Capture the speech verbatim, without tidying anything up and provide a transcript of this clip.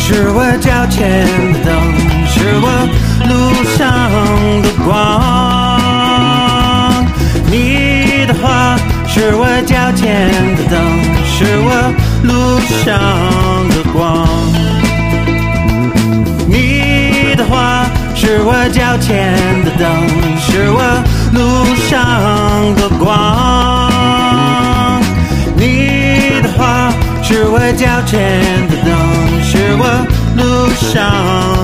是我脚前的灯，是我路上的光。你的话是我脚前的灯，是我路上的光。你的话是我脚前的灯，是我路上的光。你的话是我脚前的灯，是我路上